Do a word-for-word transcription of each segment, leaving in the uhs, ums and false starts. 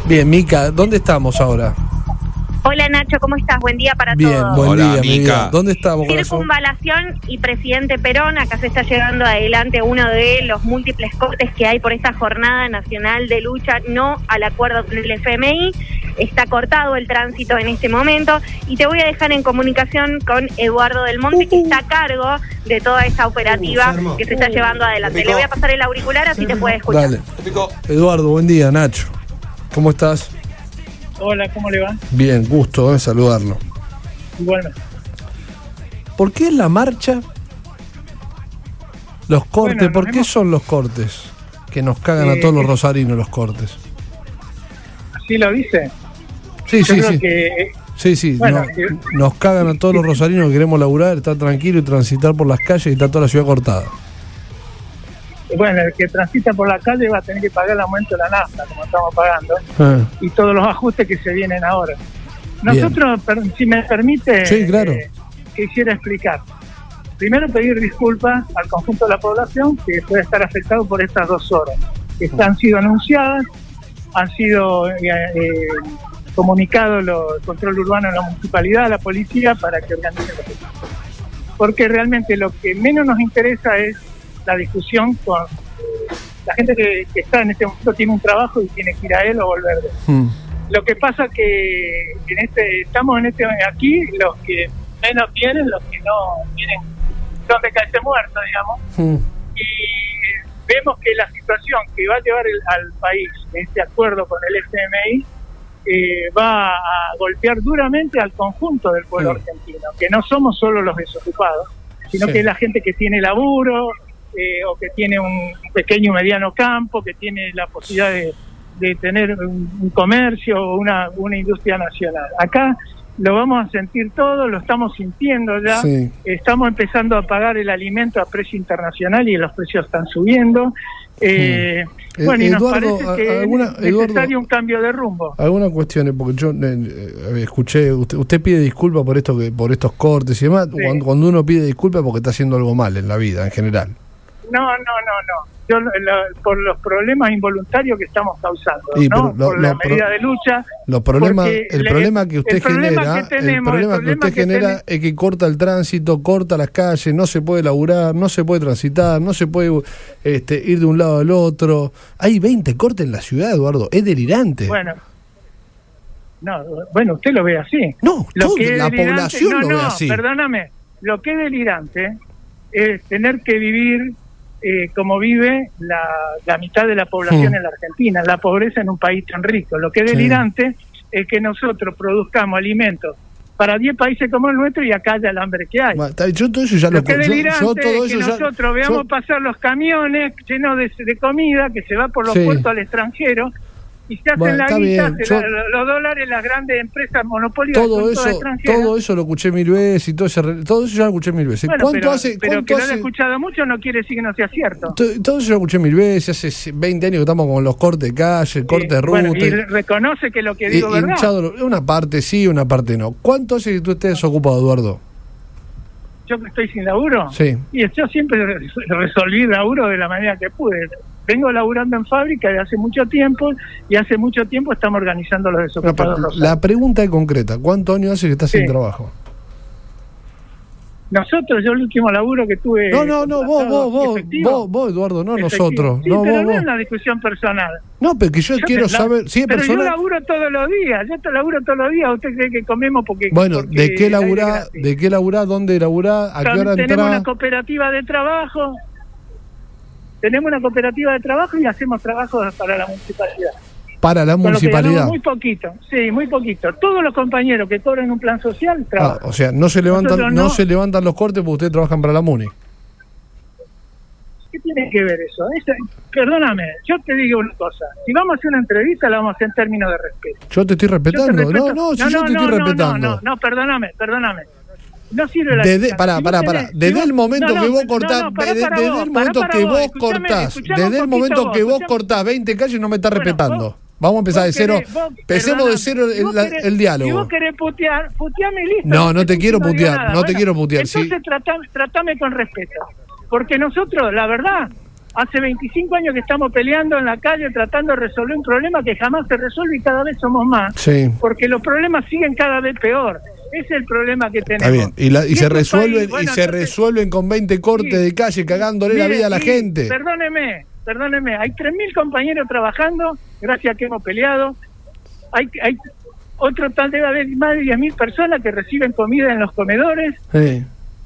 Bien, Mica, ¿dónde estamos ahora? Hola Nacho, ¿cómo estás? Buen día para Bien, todos. buen Hola, día, mi Mica. vida. ¿Dónde estamos, corazón? Circunvalación y Presidente Perón, acá se está llevando adelante uno de los múltiples cortes que hay por esta jornada nacional de lucha no al acuerdo con el F M I. Está cortado el tránsito en este momento y te voy a dejar en comunicación con Eduardo Del Monte, que está a cargo de toda esta operativa que se está llevando adelante. Le voy a pasar el auricular así te puede escuchar. Dale. Eduardo, buen día, Nacho. ¿Cómo estás? Hola, ¿cómo le va? Bien, gusto de saludarlo. Igualmente. ¿Por qué la marcha? Los cortes, Bueno, ¿por qué hemos... son los cortes? Que nos cagan eh, a todos los es... rosarinos los cortes. ¿Así lo dice? Sí, Yo sí, creo sí. Que... Sí, sí, bueno, no, que... nos cagan a todos los rosarinos que queremos laburar, estar tranquilo y transitar por las calles y está toda la ciudad cortada. Bueno, el que transita por la calle va a tener que pagar el aumento de la nafta, como estamos pagando, Ah. y todos los ajustes que se vienen ahora. Nosotros, per, si me permite, sí, claro. eh, quisiera explicar. Primero, pedir disculpas al conjunto de la población que puede estar afectado por estas dos horas. Que han sido anunciadas, han sido eh, eh, comunicados los, el control urbano en la municipalidad, a la policía, para que organicen los hechos. Porque realmente lo que menos nos interesa es la discusión con la gente que, que está en este momento, tiene un trabajo y tiene que ir a él o volver de él. Mm. Lo que pasa que en este estamos en este aquí, los que menos tienen, los que no tienen, donde caerse muerto, digamos, Mm. y vemos que la situación que va a llevar el, al país este acuerdo con el F M I eh, va a golpear duramente al conjunto del pueblo Sí. argentino, que no somos solo los desocupados, sino Sí. que es la gente que tiene laburo, eh, o que tiene un pequeño y mediano campo, que tiene la posibilidad de, de tener un, un comercio o una, una industria nacional. Acá lo vamos a sentir todo, lo estamos sintiendo ya, Sí. estamos empezando a pagar el alimento a precio internacional y los precios están subiendo. Eh, Sí. Bueno, y nos Eduardo, parece que alguna- es necesario Eduardo, un cambio de rumbo. Algunas cuestiones, porque yo eh, eh, escuché, usted, usted pide disculpas por esto que por estos cortes y demás, Sí. cuando, cuando uno pide disculpas porque está haciendo algo mal en la vida en general. No, no, no, no. Yo, lo- por los problemas involuntarios que estamos causando, Sí, ¿no? pero lo- por la lo pro- medida de lucha. Los problemas, porque el le- problema que usted el problema genera, que tenemos, el problema el que problema usted que genera tenemos- es que corta el tránsito, corta las calles, no se puede laburar, no se puede transitar, no se puede este, ir de un lado al otro. Hay veinte cortes en la ciudad, Eduardo, es delirante. Bueno, no, bueno, usted lo ve así. No, Lo todo- que es la delirante- población no, lo ve no, así. Perdóname, lo que es delirante es tener que vivir eh, como vive la, la mitad de la población Hmm. en la Argentina, la pobreza en un país tan rico. Lo que es Sí. delirante es que nosotros produzcamos alimentos para diez países como el nuestro y acá haya el hambre que hay. Bueno, está- yo todo eso ya Lo lo que es yo- delirante yo todo es que eso ya- nosotros veamos yo- pasar los camiones llenos de, de comida que se va por los Sí. puertos al extranjero y se hacen Bueno, la está guita, bien, se yo- la- los dólares, las grandes empresas monopolios todo son todas eso, extranjeras. todo eso lo escuché mil veces y todo, ese re- todo eso ya lo escuché mil veces. Bueno, ¿Cuánto pero, hace? pero cuánto que no lo hace- he escuchado mucho no quiere decir que no sea cierto. to- todo eso lo escuché mil veces, hace veinte años que estamos con los cortes de calle, cortes de Eh, ruta. bueno, y reconoce que lo que digo y- verdad. hinchado, una parte sí, una parte no. ¿Cuánto hace que tú estés desocupado, Eduardo? Yo que estoy sin laburo. Sí. Y yo siempre re- resolví laburo de la manera que pude. Vengo laburando en fábrica de hace mucho tiempo y hace mucho tiempo estamos organizando los No, desocupados. pero Rosarios. la pregunta es concreta. ¿Cuántos años hace que estás Sí. sin trabajo? Nosotros, yo el último laburo que tuve... No, no, no, vos, vos, vos, efectivo, vos, vos, Eduardo, no efectivo. nosotros. Sí, no, pero vos, no vos. es una discusión personal. No, pero que yo, Yo quiero te- la- saber, sí es pero personal. yo laburo todos los días, yo te laburo todos los días. ¿Usted cree que comemos porque... Bueno, porque ¿de qué el aire es laburá? gratis? ¿De qué laburá? ¿Dónde laburá? ¿A qué hora Tenemos entrá? una cooperativa de trabajo, tenemos una cooperativa de trabajo y hacemos trabajos para la municipalidad. Para la Con lo que municipalidad. ganamos muy poquito, sí, muy poquito. Todos los compañeros que cobran un plan social Ah, trabajan. o sea, no se levantan, Nosotros no. no. se levantan los cortes porque ustedes trabajan para la MUNI. ¿Qué tiene que ver eso? Esa- perdóname, yo te digo una cosa. Si vamos a hacer una entrevista, la vamos a hacer en términos de respeto. Yo te estoy Yo te respetando. respeto- No, no, si yo te estoy no, respetando. No, no, no, perdóname, perdóname. No sirve la Desde, distancia. pará, Si pará, vos pará. tenés- si Desde vos- el momento no, no, que vos no, cortás, no, pará, desde, pará desde vos, el pará, momento pará que vos, vos escuchame, cortás, escuchame desde un el poquito momento vos, que vos escuchame. cortás veinte calles no me estás Bueno, respetando. vos- Vamos a empezar de vos cero. querés- vos- Empecemos de perdóname, cero si el, vos la- querés- el Si diálogo. vos querés putear, puteame y listo. No, no te quiero digo putear, nada. no te quiero putear, sí. Entonces tratame, tratame con respeto. Porque nosotros, la verdad, Hace veinticinco años que estamos peleando en la calle tratando de resolver un problema que jamás se resuelve y cada vez somos más. Sí. Porque los problemas siguen cada vez peor. Ese es el problema que tenemos. Está bien. Y, la, y, y se este resuelven país, bueno, y se entonces, resuelven con veinte cortes sí, de calle cagándole mire, la vida a la sí, gente. Perdóneme, perdóneme. Hay tres mil compañeros trabajando, gracias a que hemos peleado. Hay, hay otro tal debe haber más de diez mil personas que reciben comida en los comedores. Sí.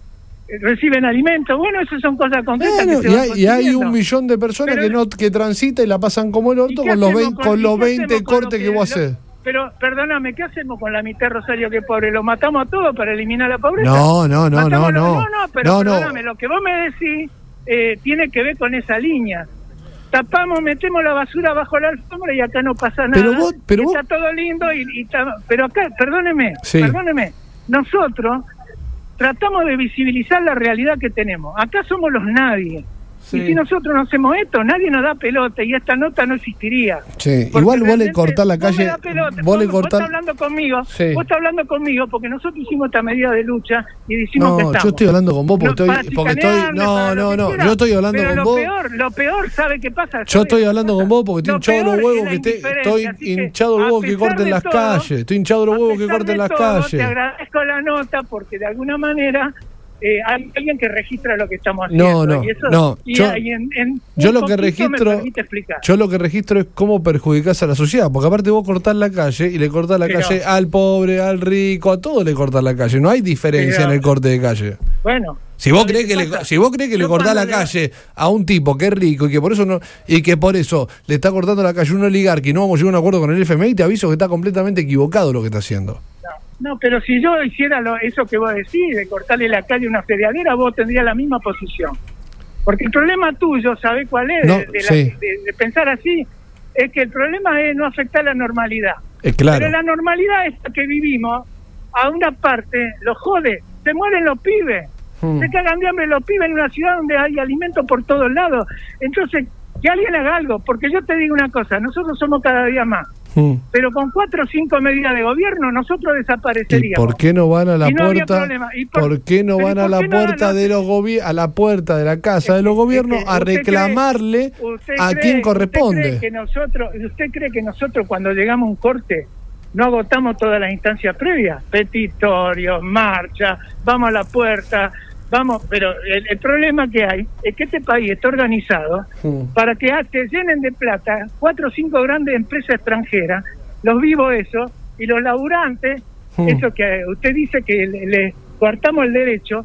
Reciben alimentos, bueno, esas son cosas concretas. Bueno, que se y, hay, y hay un millón de personas pero, que no que transita y la pasan como el orto con los veinte, con, con los veinte cortes que, que vos haces. Pero, perdóname, ¿qué hacemos con la mitad de Rosario que es pobre? ¿Lo matamos a todos para eliminar la pobreza? No, no, no, no, no. No, no, pero no, perdóname, no. Lo que vos me decís eh, tiene que ver con esa línea. Tapamos, metemos la basura bajo la alfombra y acá no pasa nada. Pero vos, pero vos... Está todo lindo y, y está, pero acá, perdóneme, sí. perdóneme, nosotros tratamos de visibilizar la realidad que tenemos. Acá somos los nadie. Sí. Y si nosotros no hacemos esto, nadie nos da pelota y esta nota no existiría. Sí. Igual vos le cortás la calle. Vos, vos le cortás. Vos estás hablando conmigo. Sí. Vos estás hablando conmigo porque nosotros hicimos esta medida de lucha y decimos no, que estamos. Yo estoy hablando con vos porque no, estoy. Porque estoy no, no, no. Yo estoy hablando pero con lo vos. Peor, lo peor, ¿sabe qué pasa? ¿Sabe yo estoy hablando con vos porque estoy hinchado los huevos que te, estoy hinchado los huevos que corten las calles. Estoy hinchado los huevos que corten las calles. Te agradezco la nota porque de alguna manera. Eh, hay alguien que registra lo que estamos haciendo. No, no, y eso, no. Y yo, en, en yo lo que registro, yo lo que registro es cómo perjudicás a la sociedad, porque aparte vos cortás la calle y le cortás la pero, calle al pobre, al rico, a todos le cortás la calle. No hay diferencia pero, en el corte de calle. Bueno. Si vos crees que le, si vos crees que le cortás la calle a un tipo que es rico y que por eso no y que por eso le está cortando la calle a un oligarca y no vamos a llegar a un acuerdo con el F M I, te aviso que está completamente equivocado lo que está haciendo. No, pero si yo hiciera lo, eso que vos decís, de cortarle la calle a una feriadera, vos tendrías la misma posición. Porque el problema tuyo, ¿sabés cuál es? No, de, de, sí. la, de, de pensar así, es que el problema es no afectar la normalidad. Es claro. Pero la normalidad esta que vivimos, a una parte, los jode, se mueren los pibes, hmm. se cagan de hambre los pibes en una ciudad donde hay alimentos por todos lados. Entonces, que alguien haga algo, porque yo te digo una cosa, nosotros somos cada día más. Hmm. Pero con cuatro o cinco medidas de gobierno nosotros desapareceríamos. ¿Y por qué no van a la no puerta? Por, ¿Por qué no van a la puerta no, de los gobi- a la puerta de la casa es, de los gobiernos a reclamarle cree, a cree, quien corresponde? ¿Usted cree que nosotros, usted cree que nosotros cuando llegamos a un corte no agotamos todas las instancias previas? Petitorios, marcha, vamos a la puerta. Vamos, pero el, el problema que hay es que este país está organizado sí. para que te llenen de plata cuatro o cinco grandes empresas extranjeras, los vivos eso, y los laburantes, sí. eso que usted dice que le, le coartamos el derecho,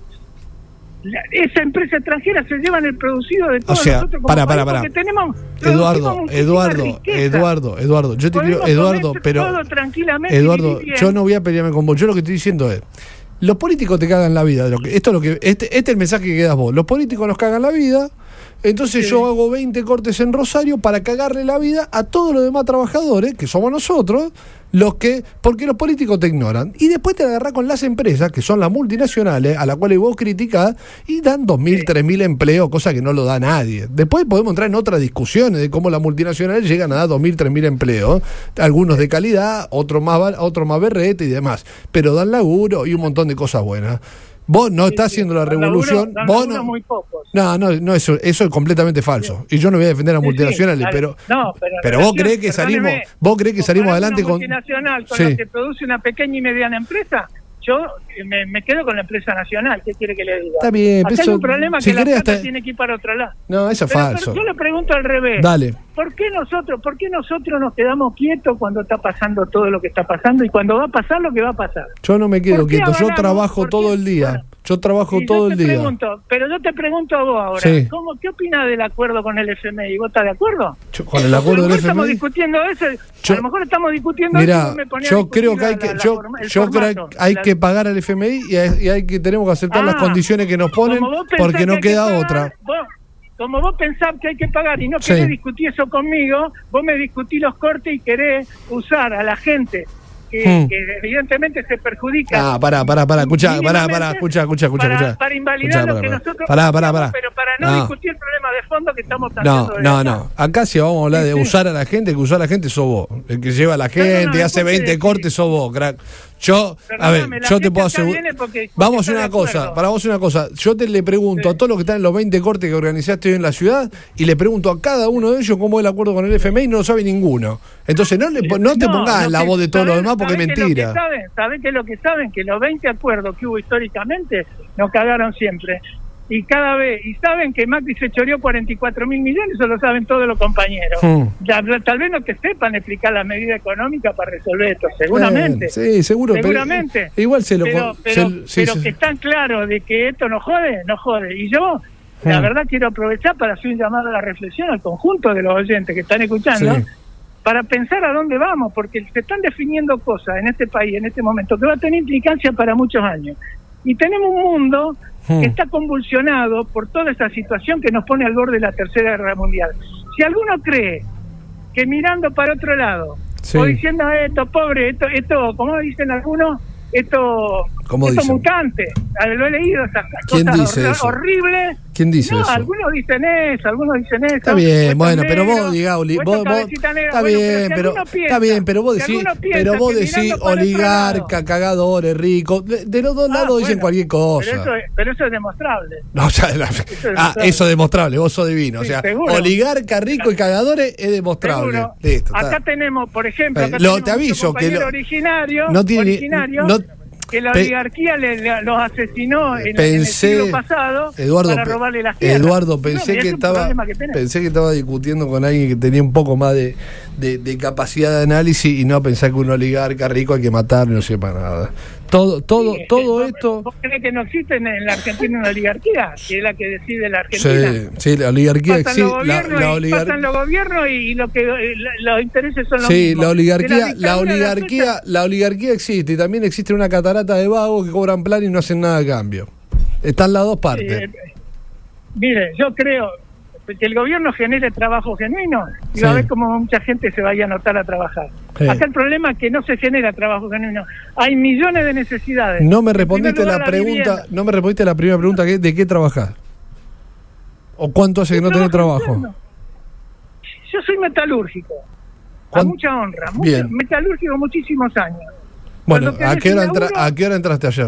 la, esa empresa extranjera se llevan el producido de todos o sea, nosotros como para, país, para, para. porque tenemos Eduardo, Eduardo, Eduardo, Eduardo, yo te quiero, Eduardo, pero Eduardo, yo no voy a pelearme con vos, yo lo que estoy diciendo es los políticos te cagan la vida. Lo que, esto es lo que este, este es el mensaje que das vos. Los políticos nos cagan la vida. Entonces sí. yo hago veinte cortes en Rosario para cagarle la vida a todos los demás trabajadores, que somos nosotros, los que, porque los políticos te ignoran. Y después te agarrás con las empresas, que son las multinacionales, a las cuales vos criticás, y dan dos mil, tres mil empleos, cosa que no lo da nadie. Después podemos entrar en otras discusiones de cómo las multinacionales llegan a dar dos mil, tres mil empleos, algunos de calidad, otros más, otros más berrete y demás, pero dan laburo y un montón de cosas buenas. Vos no sí, estás haciendo sí. la revolución. Dan vos no, muy pocos. no, no, no, eso, eso es completamente falso. Sí. Y yo no voy a defender a las sí, multinacionales, sí, pero, no, pero, pero vos creés que salimos, vos creés que salimos adelante con. Multinacional con sí. lo que produce una pequeña y mediana empresa. Yo me, me quedo con la empresa nacional. ¿Qué quiere que le diga? Está bien, acá eso, hay un problema si que la plata hasta... tiene que ir para otro lado. No, eso es pero, falso. Pero yo le pregunto al revés. Dale. ¿Por qué nosotros, por qué nosotros nos quedamos quietos cuando está pasando todo lo que está pasando y cuando va a pasar lo que va a pasar? Yo no me quedo quieto. Yo trabajo todo el día. Bueno, yo trabajo y todo yo el te día. Pregunto, pero yo te pregunto a vos ahora, sí. ¿cómo, ¿qué opinas del acuerdo con el F M I? ¿Vos estás de acuerdo? Yo, con el acuerdo del F M I. Estamos discutiendo eso. Yo, a lo mejor estamos discutiendo mirá, eso. Me yo creo que hay que, la, la, yo, la, yo creo que hay la, que pagar al F M I y hay, y hay que tenemos que aceptar ah, las condiciones que nos ponen porque no queda pagar, otra. Vos, como vos pensás que hay que pagar y no querés sí. discutir eso conmigo, vos me discutís los cortes y querés usar a la gente que, hmm. que evidentemente se perjudica. Ah, pará, pará, pará, escuchá, pará, pará, escuchá, escuchá, escuchá. Para, para invalidar escuchá, lo que pará, nosotros... Pará, pará, pará. Pero para no, no discutir el problema de fondo que estamos planteando. No, no, no. Acá si vamos a hablar sí, de sí. usar a la gente, que usar a la gente sos vos. El que lleva a la gente, no, no, no, hace veinte decir. cortes sos vos, crack. Yo, Perdóname, a ver, yo te puedo asegurar. Vamos a hacer una cosa, para vos una cosa. Yo te le pregunto sí. a todos los que están en los veinte cortes que organizaste hoy en la ciudad y le pregunto a cada uno de ellos cómo es el acuerdo con el F M I y no lo sabe ninguno. Entonces no, le, no te no, pongas en la voz de todos los demás porque es mentira. ¿Saben qué es lo que saben? Que los veinte acuerdos que hubo históricamente nos cagaron siempre. Y cada vez, y saben que Macri se choreó cuarenta y cuatro mil millones, eso lo saben todos los compañeros. Hmm. Ya, tal vez no te sepan explicar la medida económica para resolver esto, seguramente. Eh, sí, seguro. Seguramente. Pero, igual se lo Pero, pero, se, sí, pero sí. que están claros de que esto no jode, no jode. Y yo, hmm. la verdad, quiero aprovechar para hacer un llamado a la reflexión al conjunto de los oyentes que están escuchando, sí. para pensar a dónde vamos, porque se están definiendo cosas en este país, en este momento, que va a tener implicancia para muchos años. Y tenemos un mundo hmm. que está convulsionado por toda esta situación que nos pone al borde de la Tercera Guerra Mundial. Si alguno cree que mirando para otro lado, sí. o diciendo esto, pobre, esto, esto, como dicen algunos, esto, esto mutante, lo he leído, esas cosas hor- horribles. ¿Quién dice no, eso? Algunos dicen eso, algunos dicen eso. Está bien, bueno, negro, pero vos digás, vos, vos, está bueno, bien, pero, pero piensa, está bien, pero vos decís, si pero vos decís oligarca, cagadores, ricos, de, de los dos ah, lados bueno, dicen cualquier cosa. Pero eso, pero eso es demostrable. No, o sea, la, eso es ah, demostrable. eso es demostrable, vos sos divino, sí, o sea, seguro. Oligarca, rico y cagadores es demostrable. Listo, acá tenemos, por ejemplo, acá lo, tenemos te aviso que lo, originario, no tiene, originario no, que la oligarquía le, le, los asesinó en, pensé, en el siglo pasado Eduardo, para robarle las tierras. Eduardo, pensé no, que estaba que pensé que estaba discutiendo con alguien que tenía un poco más de, de, de capacidad de análisis y no pensar que un oligarca rico hay que matar, no sepa nada. Todo, todo, sí, todo ¿vos, esto. ¿Vos crees que no existe en la Argentina una oligarquía? Que es la que decide la Argentina. Sí, sí, la oligarquía existe. La, la oligar... Pasan los gobiernos y lo que la, los intereses son los sí, mismos. la oligarquía, la, la oligarquía, la oligarquía existe y también existe una catarata de vagos que cobran plan y no hacen nada a cambio. Están las dos partes. Eh, mire, yo creo que el gobierno genere trabajo genuino y sí. va a ver cómo mucha gente se vaya a anotar a trabajar. Sí. Acá el problema es que no se genera trabajo genuino. Hay millones de necesidades. No me respondiste la pregunta, la no me respondiste la primera pregunta, que ¿de qué trabajás? ¿O cuánto hace que no tenés trabajo? Interno. Yo soy metalúrgico. A mucha honra. Mucho, metalúrgico muchísimos años. Bueno, ¿a qué, hora entra, ¿a qué hora entraste ayer?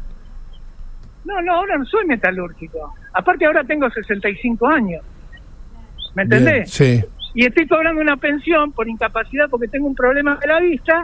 No, no, ahora no soy metalúrgico. Aparte ahora tengo sesenta y cinco años. ¿Me entendés? Bien, sí. Y estoy cobrando una pensión por incapacidad porque tengo un problema de la vista,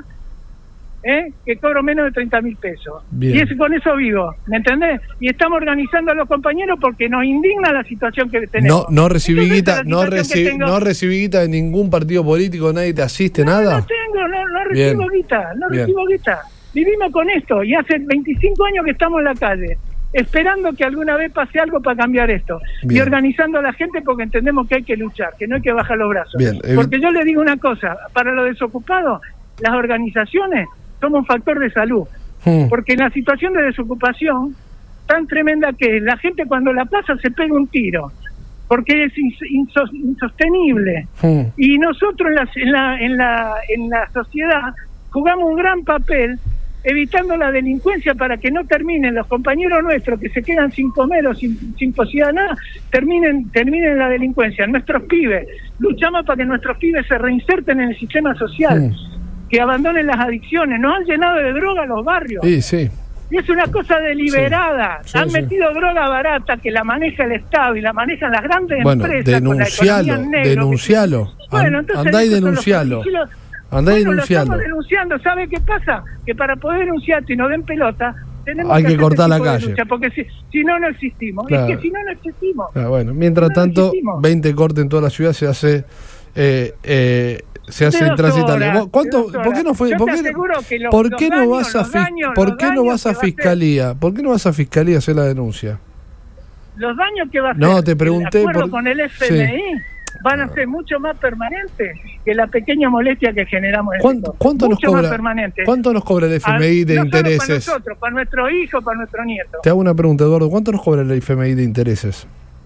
¿eh? que cobro menos de treinta mil pesos. Bien. Y es, con eso vivo, ¿me entendés? Y estamos organizando a los compañeros porque nos indigna la situación que tenemos. No, no recibí guita, no recibí, no recibí guita de ningún partido político, nadie te asiste, no, nada. No tengo, no, no recibo guita, no Bien. recibo guita. Vivimos con esto y hace veinticinco años que estamos en la calle, esperando que alguna vez pase algo para cambiar esto. Bien. Y organizando a la gente porque entendemos que hay que luchar, que no hay que bajar los brazos. Bien, eh, porque yo le digo una cosa, para los desocupados, las organizaciones somos un factor de salud. Hmm. Porque en la situación de desocupación tan tremenda que es, la gente cuando la pasa se pega un tiro, porque es insos, insostenible. Hmm. Y nosotros en la, en, la, en, la, en la sociedad jugamos un gran papel evitando la delincuencia para que no terminen los compañeros nuestros que se quedan sin comer o sin, sin posibilidad de nada, terminen, terminen la delincuencia. Nuestros pibes, luchamos para que nuestros pibes se reinserten en el sistema social, mm. que abandonen las adicciones. Nos han llenado de droga los barrios. Sí, sí. Y es una cosa deliberada. Sí, sí, han sí. metido droga barata que la maneja el Estado y la manejan las grandes bueno, empresas. Denuncialo, con la economía denuncialo. Que... Bueno, entonces andá y denuncialo. Andá bueno, denunciando. Lo estamos denunciando. ¿Sabe qué pasa? Que para poder denunciarte y no den pelota, tenemos Hay que, que cortar la calle. Lucha, porque si, si no, no existimos. Claro. Es que si no, no existimos. Ah, bueno, mientras no tanto, existimos. veinte cortes en toda la ciudad se hace eh, eh, se hace intransitable. ¿Cuánto? ¿Por qué no fue? ¿Por qué, los, ¿por qué no daños, vas a daños, ¿Por qué no vas a fiscalía? ¿Por qué no vas a fiscalía a hacer la denuncia? Los daños que va a hacer. No, te pregunté de acuerdo por... con el F M I. Sí. Van a ser mucho más permanentes que la pequeña molestia que generamos en ¿Cuánto, cuánto nos cobra, ¿Cuánto nos cobra el F M I de no intereses? Para nosotros, para nuestros hijos, para nuestros nietos. Te hago una pregunta, Eduardo. ¿Cuánto nos cobra el F M I de intereses?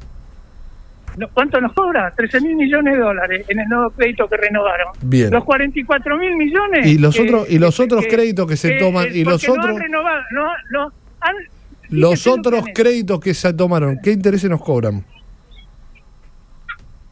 ¿Cuánto nos cobra? trece mil millones de dólares en el nuevo crédito que renovaron. Bien. Los cuarenta y cuatro mil millones. Y los que, otros y los que, otros que, créditos que se que, toman que, y los otros no han renovado, no, no, han, los otros créditos que se tomaron, ¿qué intereses nos cobran?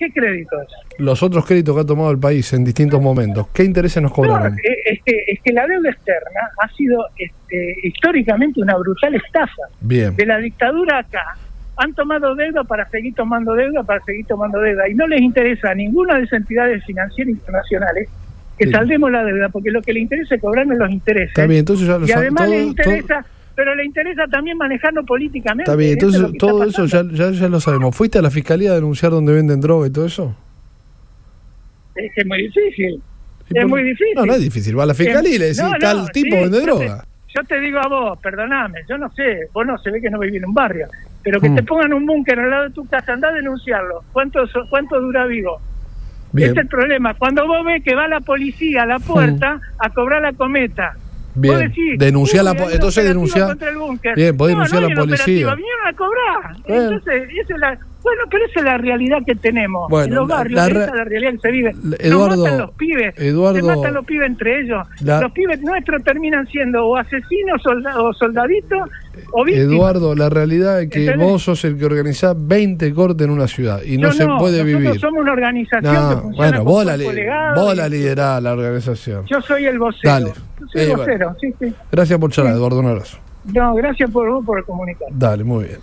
¿Qué créditos? Los otros créditos que ha tomado el país en distintos momentos. ¿Qué intereses nos cobraron? No, es, que, es que la deuda externa ha sido este, históricamente una brutal estafa. Bien. De la dictadura acá, han tomado deuda para seguir tomando deuda, para seguir tomando deuda. Y no les interesa a ninguna de esas entidades financieras internacionales que sí. saldemos la deuda, porque lo que le interesa es cobrarnos los intereses. Está bien, entonces ya lo y además todo, les interesa... Todo... Pero le interesa también manejarlo políticamente. Está bien, entonces eso es todo eso ya, ya, ya lo sabemos. ¿Fuiste a la fiscalía a denunciar donde venden droga y todo eso? Es que es muy difícil. Es por... muy difícil. No, no es difícil. Va a la fiscalía y le decís, no, no, tal tipo sí, vende yo droga. Te, yo te digo a vos, perdoname, yo no sé, vos no se ve que no vivís en un barrio, pero que hmm. te pongan un búnker al lado de tu casa, andá a denunciarlo. ¿Cuánto, cuánto dura vivo? Bien. Ese es el problema. Cuando vos ves que va la policía a la puerta hmm. a cobrar la cometa. Bien, decís, denunciar la entonces denunciar. Bien, podés no, denunciar no a la policía. Vinieron a cobrar. Bueno. Entonces, esa es la, bueno, pero esa es la realidad que tenemos. Bueno, en los barrios, la, la, esa es la realidad que se vive. Eduardo, nos matan los pibes, Eduardo, se matan los pibes entre ellos. La, los pibes nuestros terminan siendo o asesinos solda, o soldaditos o víctimas. Eduardo, la realidad es que ¿entendés? Vos sos el que organizás veinte cortes en una ciudad y no, no se puede nosotros vivir. Somos una organización no, que funciona bueno, vos la, vos y... la liderás, la organización. Yo soy el vocero. Dale. Yo soy el eh, vocero, bueno. sí, sí. Gracias por charlar, sí. Eduardo, un abrazo. No, gracias por vos por comunicar. Dale, muy bien.